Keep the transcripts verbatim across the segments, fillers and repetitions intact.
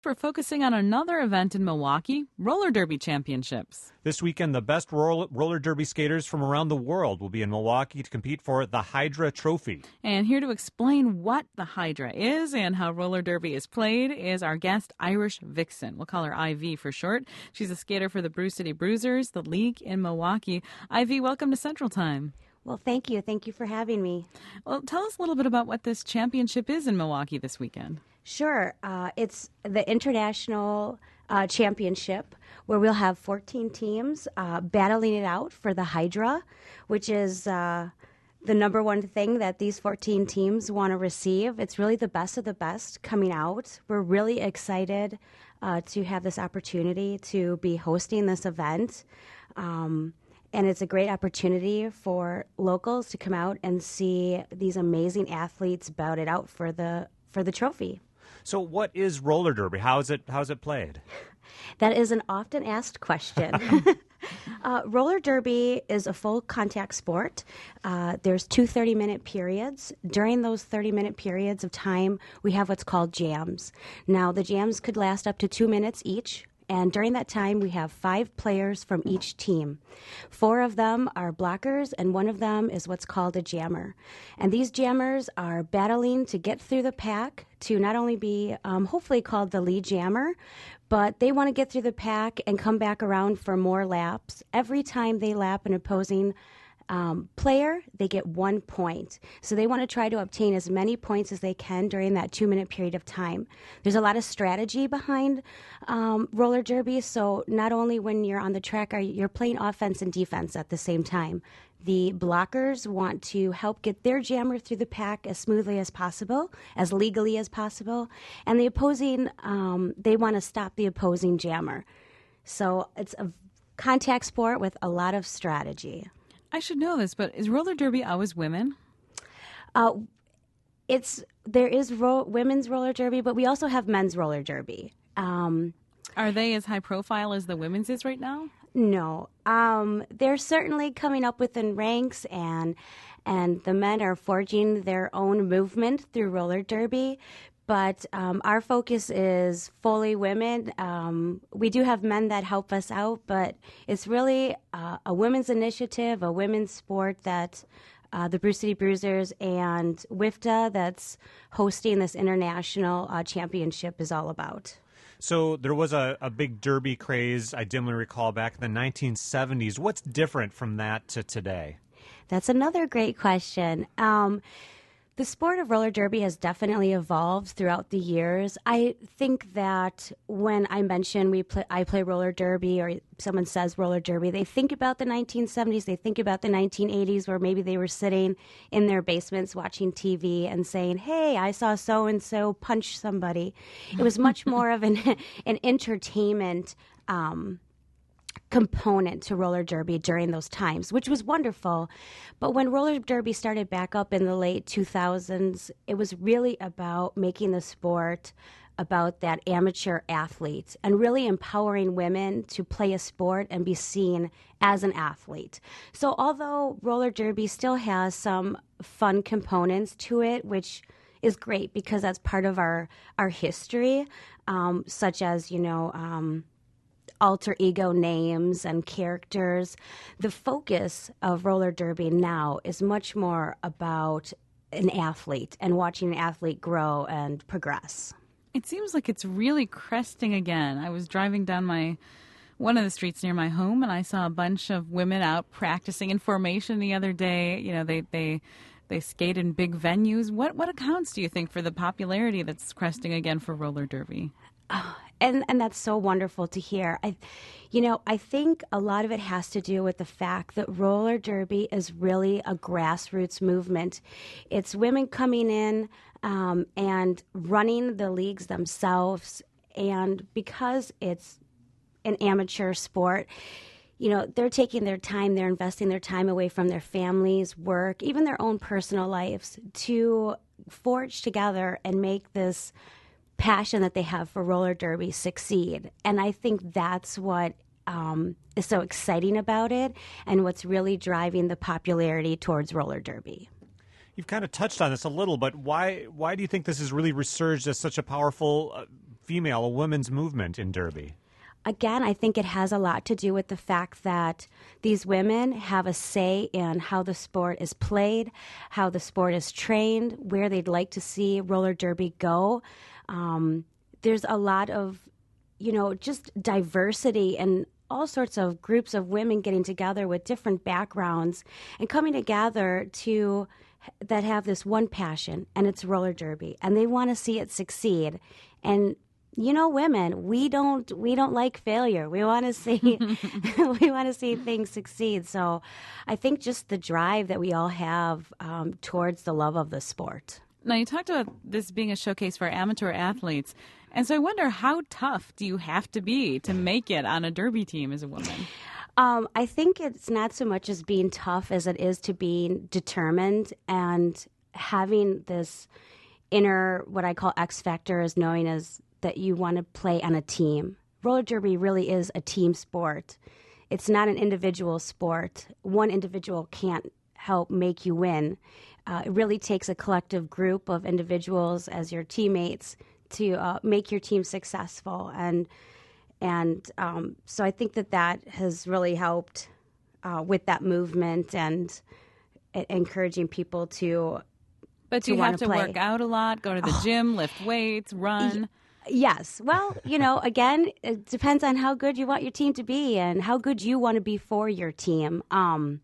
for focusing on another event in Milwaukee, Roller Derby Championships. This weekend, the best roller, roller derby skaters from around the world will be in Milwaukee to compete for the Hydra Trophy. And here to explain what the Hydra is and how roller derby is played is our guest, Irish Vixen. We'll call her I V for short. She's a skater for the Brew City Bruisers, the league in Milwaukee. I V, welcome to Central Time. Well, thank you. Thank you for having me. Well, tell us a little bit about what this championship is in Milwaukee this weekend. Sure. Uh, it's the International uh, Championship where we'll have fourteen teams uh, battling it out for the Hydra, which is uh, the number one thing that these fourteen teams want to receive. It's really the best of the best coming out. We're really excited uh, to have this opportunity to be hosting this event. Um, And it's a great opportunity for locals to come out and see these amazing athletes bout it out for the for the trophy. So what is roller derby? How is it, how is it played? That is an often asked question. uh, roller derby is a full contact sport. Uh, there's two thirty-minute periods. During those thirty-minute periods of time, we have what's called jams. Now, the jams could last up to two minutes each. And during that time, we have five players from each team. Four of them are blockers, and one of them is what's called a jammer. And these jammers are battling to get through the pack to not only be um, hopefully called the lead jammer, but they want to get through the pack and come back around for more laps. Every time they lap an opposing Um, player, they get one point. So they want to try to obtain as many points as they can during that two-minute period of time. There's a lot of strategy behind um, roller derby, so not only when you're on the track are you, you're playing offense and defense at the same time. The blockers want to help get their jammer through the pack as smoothly as possible, as legally as possible, and the opposing, um, they want to stop the opposing jammer. So it's a contact sport with a lot of strategy. I should know this, but is roller derby always women? Uh, it's there is ro- women's roller derby, but we also have men's roller derby. Um, Are they as high profile as the women's is right now? no, um, they're certainly coming up within ranks, and and the men are forging their own movement through roller derby. But um, our focus is fully women. Um, we do have men that help us out, but it's really uh, a women's initiative, a women's sport that uh, the Brew City Bruisers and W I F T A that's hosting this international uh, championship is all about. So there was a, a big derby craze, I dimly recall, back in the nineteen seventies. What's different from that to today? That's another great question. Um, The sport of roller derby has definitely evolved throughout the years. I think that when I mention we play, I play roller derby, or someone says roller derby, they think about the nineteen seventies, they think about the nineteen eighties, where maybe they were sitting in their basements watching T V and saying, hey, I saw so-and-so punch somebody. It was much more of an, an entertainment um component to roller derby during those times, which was wonderful. But when roller derby started back up in the late two thousands, it was really about making the sport about that amateur athlete and really empowering women to play a sport and be seen as an athlete. So although roller derby still has some fun components to it, which is great because that's part of our, our history, um, such as, you know, um, alter ego names and characters. The focus of roller derby now is much more about an athlete and watching an athlete grow and progress. It seems like it's really cresting again. I was driving down my one of the streets near my home, and I saw a bunch of women out practicing in formation the other day. You know, they they they skate in big venues. What what accounts do you think for the popularity that's cresting again for roller derby? Oh, and and that's so wonderful to hear. I, you know, I think a lot of it has to do with the fact that roller derby is really a grassroots movement. It's women coming in um, and running the leagues themselves, and because it's an amateur sport, you know, they're taking their time, they're investing their time away from their families, work, even their own personal lives to forge together and make this passion that they have for roller derby succeed. And I think that's what um, is so exciting about it and what's really driving the popularity towards roller derby. You've kind of touched on this a little, but why why do you think this has really resurged as such a powerful uh, female, a women's movement in Derby? Again, I think it has a lot to do with the fact that these women have a say in how the sport is played, how the sport is trained, where they'd like to see roller derby go. Um, there's a lot of, you know, just diversity and all sorts of groups of women getting together with different backgrounds and coming together to that have this one passion, and it's roller derby, and they want to see it succeed. And you know, women, we don't we don't like failure. We want to see we want to see things succeed. So, I think just the drive that we all have um, towards the love of the sport. Now, you talked about this being a showcase for amateur athletes, and so I wonder, how tough do you have to be to make it on a derby team as a woman? Um, I think it's not so much as being tough as it is to being determined and having this inner, what I call X factor, is knowing as that you want to play on a team. Roller derby really is a team sport. It's not an individual sport. One individual can't help make you win. Uh, it really takes a collective group of individuals as your teammates to uh, make your team successful. And and um, so I think that that has really helped uh, with that movement and uh, encouraging people to. But to you have to play. work out a lot, go to the gym, lift weights, run. Yes. Well, you know, again, it depends on how good you want your team to be and how good you want to be for your team. Um,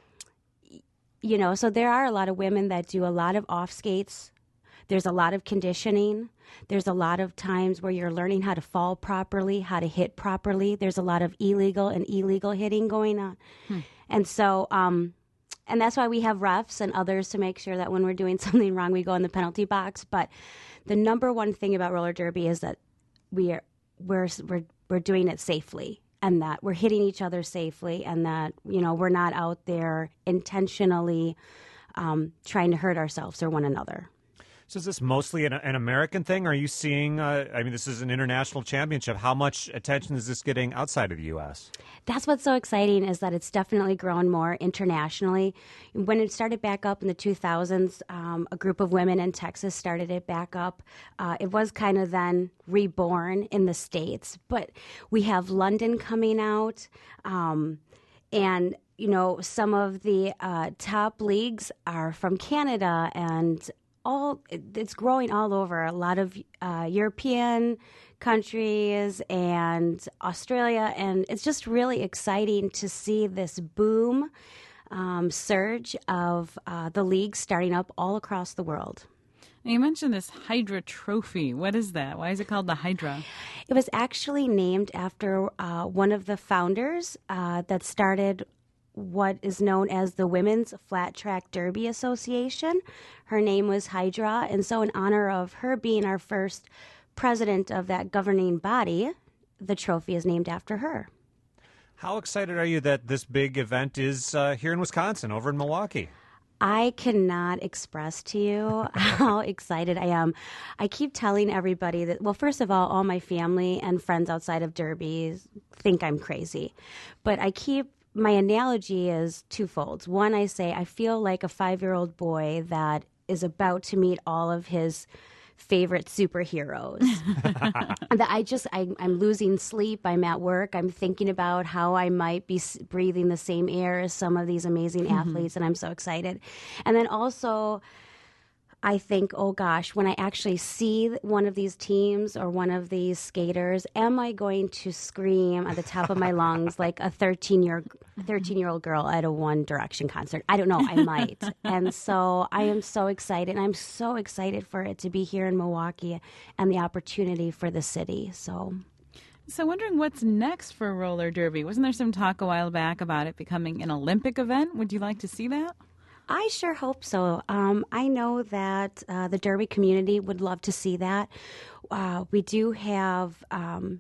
you know, so there are a lot of women that do a lot of off skates. There's a lot of conditioning. There's a lot of times where you're learning how to fall properly, how to hit properly. There's a lot of illegal and illegal hitting going on. Hmm. And so, um, and that's why we have refs and others to make sure that when we're doing something wrong, we go in the penalty box. But the number one thing about roller derby is that we are we're we're we're doing it safely, and that we're hitting each other safely, and that, you know, we're not out there intentionally um, trying to hurt ourselves or one another. So is this mostly an, an American thing? Are you seeing, uh, I mean, this is an international championship. How much attention is this getting outside of the U S? That's what's so exciting, is that it's definitely grown more internationally. When it started back up in the two thousands, um, a group of women in Texas started it back up. Uh, it was kind of then reborn in the States. But we have London coming out, um, and you know, some of the uh, top leagues are from Canada, and all it's growing all over. A lot of uh, European countries and Australia, and it's just really exciting to see this boom um, surge of uh, the leagues starting up all across the world. You mentioned this Hydra Trophy. What is that? Why is it called the Hydra? It was actually named after uh, one of the founders uh, that started what is known as the Women's Flat Track Derby Association. Her name was Hydra, and so in honor of her being our first president of that governing body, the trophy is named after her. How excited are you that this big event is uh, here in Wisconsin, over in Milwaukee? I cannot express to you how excited I am. I keep telling everybody that, well, first of all, all my family and friends outside of Derby think I'm crazy. But I keep My analogy is twofold. One, I say I feel like a five-year-old boy that is about to meet all of his favorite superheroes. That I just, I, I'm losing sleep. I'm at work. I'm thinking about how I might be breathing the same air as some of these amazing mm-hmm. athletes, and I'm so excited. And then also, I think, oh gosh, when I actually see one of these teams or one of these skaters, am I going to scream at the top of my lungs like a thirteen-year-old girl at a One Direction concert? I don't know. I might. And so I am so excited. And I'm so excited for it to be here in Milwaukee and the opportunity for the city. So... So wondering what's next for roller derby. Wasn't there some talk a while back about it becoming an Olympic event? Would you like to see that? I sure hope so. Um, I know that uh, the Derby community would love to see that. Uh, we do have um,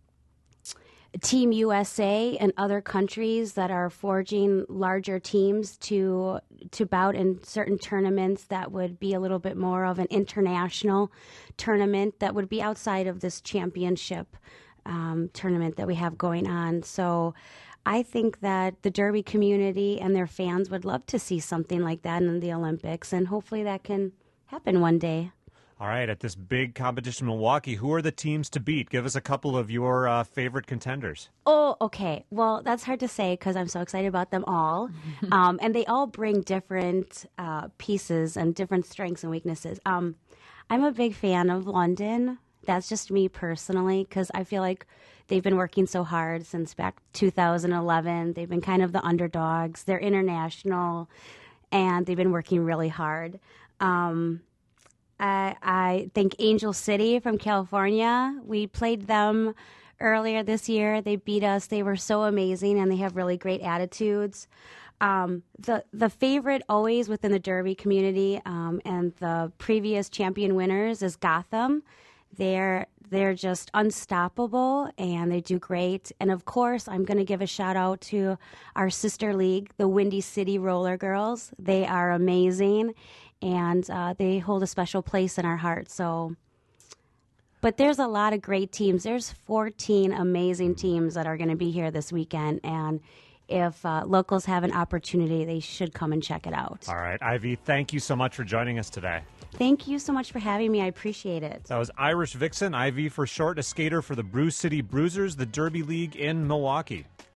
Team U S A and other countries that are forging larger teams to to bout in certain tournaments that would be a little bit more of an international tournament that would be outside of this championship um, tournament that we have going on. So I think that the Derby community and their fans would love to see something like that in the Olympics, and hopefully that can happen one day. All right, at this big competition in Milwaukee, who are the teams to beat? Give us a couple of your uh, favorite contenders. Oh, okay. Well, that's hard to say because I'm so excited about them all. um, and they all bring different uh, pieces and different strengths and weaknesses. Um, I'm a big fan of London. That's just me personally because I feel like they've been working so hard since back two thousand eleven. They've been kind of the underdogs. They're international, and they've been working really hard. Um, I, I think Angel City from California, we played them earlier this year. They beat us. They were so amazing, and they have really great attitudes. Um, the the favorite always within the Derby community um, and the previous champion winners is Gotham. They're they're just unstoppable, and they do great. And of course, I'm going to give a shout out to our sister league, the Windy City Roller Girls. They are amazing, and uh, they hold a special place in our hearts. So, but there's a lot of great teams. There's fourteen amazing teams that are going to be here this weekend, and if uh, locals have an opportunity, they should come and check it out. All right, Ivy, thank you so much for joining us today. Thank you so much for having me. I appreciate it. That was Irish Vixen, Ivy for short, a skater for the Brew City Bruisers, the Derby League in Milwaukee.